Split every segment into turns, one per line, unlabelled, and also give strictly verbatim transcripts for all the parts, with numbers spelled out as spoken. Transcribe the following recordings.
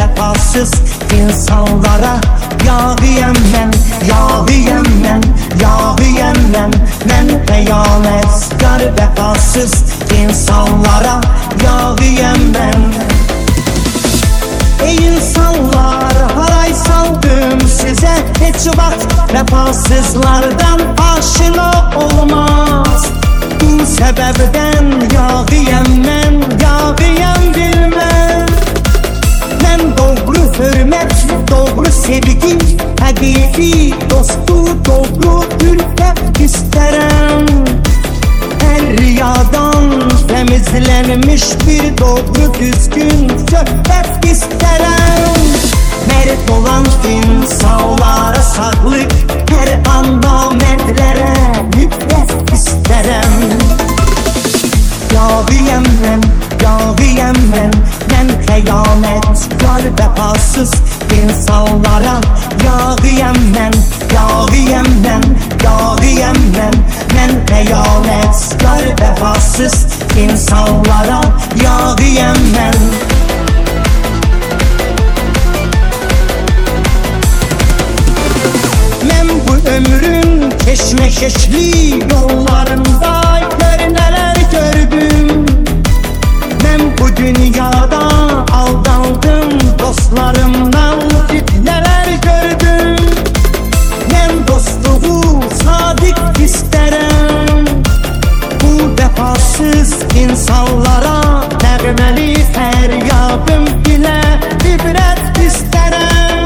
vefasız insanlara yağıyam mən, yağıyam mən, yağıyam mən. Mən xəyanətkar vefasız insanlara yağıyam mən. Ey insanlar, haray saldım size, hiç vaxt vefasızlardan aşina olmaz. Bu sebepten yağıyam mən, yağıyam bilmem. Mən doğru hürmet, doğru sevgi, həqiqi dostu, doğru ülfət istərəm. Hər riyadan temizlenmiş bir doğru düzgün söhbət istərəm. Mərd olan insanlara sağlık, hər anda mərdlərə nifrət istərəm. Yağıyam mən, yağıyam mən, mən xəyanətkar vefasız insanlara yağıyam mən, yağıyam mən, yağıyam mən. Mən xəyanətkar vefasız insanlara yağıyam mən. Mən bu ömrün keşmekeşli yollarında gör nələr gördüm. Mən bu dünyada aldandım, dostlarımdan fitnələr gördüm. Mən dostluğu sadiq istərəm. Bu vefasız insanlara nəğməli fəryadım ilə ibrət istərəm.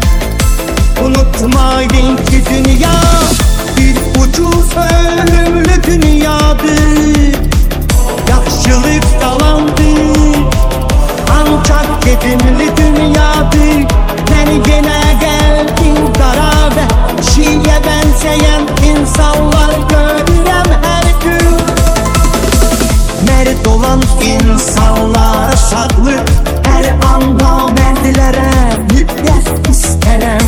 Unutmayın ki dünya bir ucuz ölümlü dünyadır. Yaxşılık dalandır, ancak gedimli dünyadır. Mən yenə qəlbin qara və şiyə bənzəyən insanlar görürəm hər gün. Mərd olan insanlara sağlık, hər anda mərdlərə nifrət istərəm.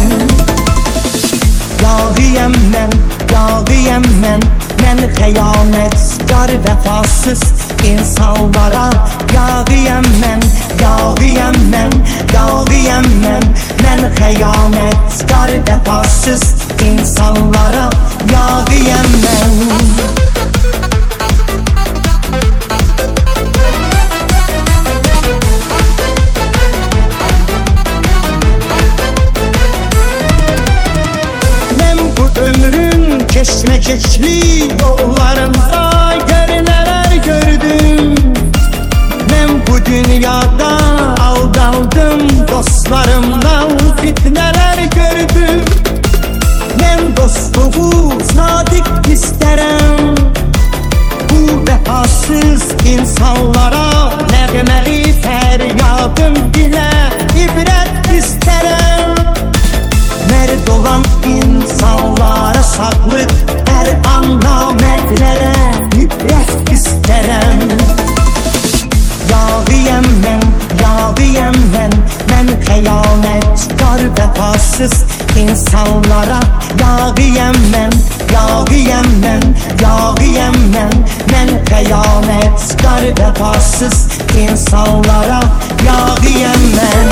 Yağıyam mən, yağıyam mən, mən xəyanətkar vefasız insanlara yağıyam mən, yağıyam mən, yağıyam mən. Mən xəyanətkar vefasız insanlara yağıyam mən. Ömrün keşmekeşli yollarında gör neler gördüm. Ben bu dünyada aldandım, dostlarımdan fitneler gördüm. Ben dostluğu sadık isterem. Bu vefasız insanlara nəğməli fəryadım ilə ibrət istərəm. Mərd olan insanlara sağlık, hər anda mərdlərə nifrət istərəm. Yağıyam mən, yağıyam mən, mən xəyanətkar vefasız insanlara yağıyam mən, yağıyam mən, yağıyam mən. Mən xəyanətkar vefasız insanlara yağıyam mən.